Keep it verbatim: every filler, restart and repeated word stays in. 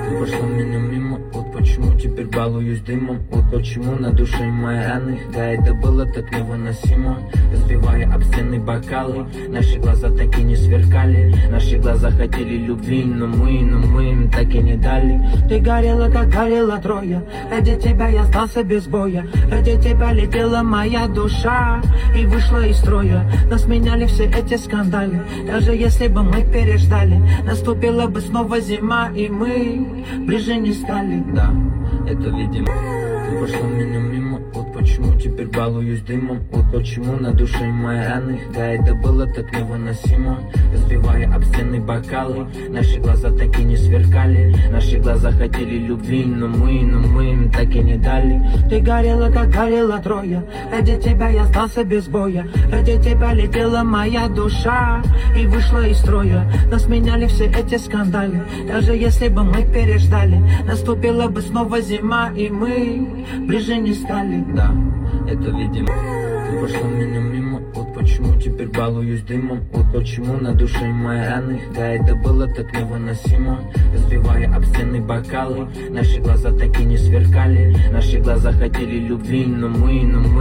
Ты прошла меня мимо, вот почему теперь балуюсь дымом. Вот почему на душе мои раны, да это было так невыносимо. Разбивая об стены бокалы, наши глаза так и не сверкали. Наши глаза хотели любви, но мы, но мы им так и не дали. Ты горела, как горела Троя, ради тебя я остался без боя. Ради тебя летела моя душа и вышла из строя. Нас меняли все эти скандалы, даже если бы мы переждали, наступила бы снова зима, и мы ближе не стали. Да, это видимо. Ты прошла меня мимо, вот почему теперь балуюсь дымом. Вот почему на душе мои раны, да это было так невыносимо. Разбивая об стены бокалы, наши глаза так и не сверкали. Наши глаза хотели любви, но мы, но мы им так и не дали. Ты горела, как горела Троя, ради тебя я остался без боя. Ради тебя летела моя душа и вышла из строя. Нас меняли все эти скандалы, даже если бы мы переждали, наступила бы снова зима, и мы ближе не стали. Да, это видимо. Ты прошла меня мимо, вот почему теперь балуюсь дымом. Вот почему на душе мои раны, да это было так невыносимо. Разбивая об стены бокалы, наши глаза так и не сверкали. Наши глаза хотели любви, но мы, но мы